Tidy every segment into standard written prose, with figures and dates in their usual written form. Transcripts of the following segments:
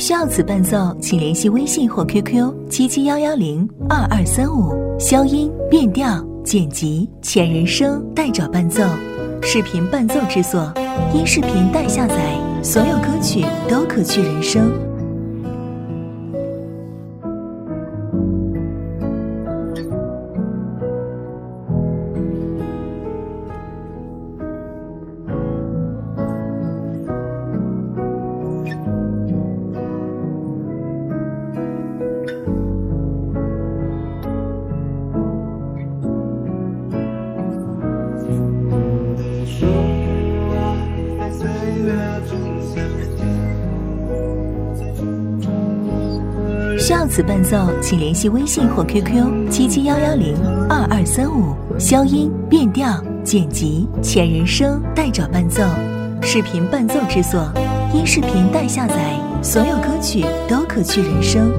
需要此伴奏，请联系微信或 QQ 7711022235，消音、变调、剪辑、前人声代找伴奏，视频伴奏制作，音视频代下载，所有歌曲都可去人声。需要此伴奏，请联系微信或 QQ 7711022235，消音、变调、剪辑、前人声代找伴奏，视频伴奏制作，音视频代下载，所有歌曲都可去人声。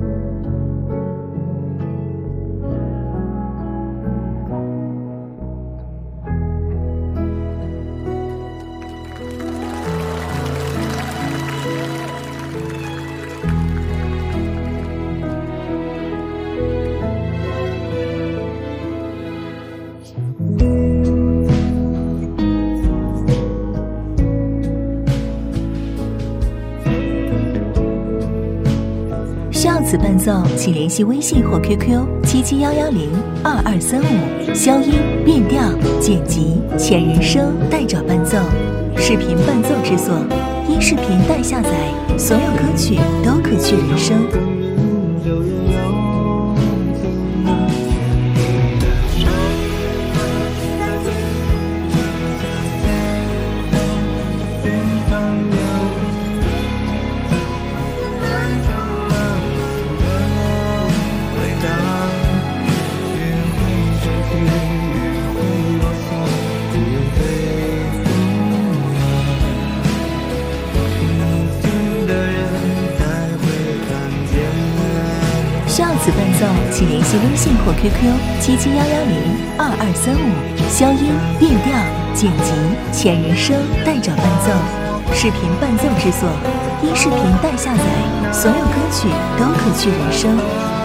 需要此伴奏，请联系微信或 QQ 7711022235，消音、变调、剪辑、前人声代找伴奏，视频伴奏制作，音视频代下载，所有歌曲都可去人声。需要此伴奏，请联系微信或 QQ 7711022235，消音、变调、剪辑、前人声代找伴奏，视频伴奏制作，音视频代下载，所有歌曲都可去人声。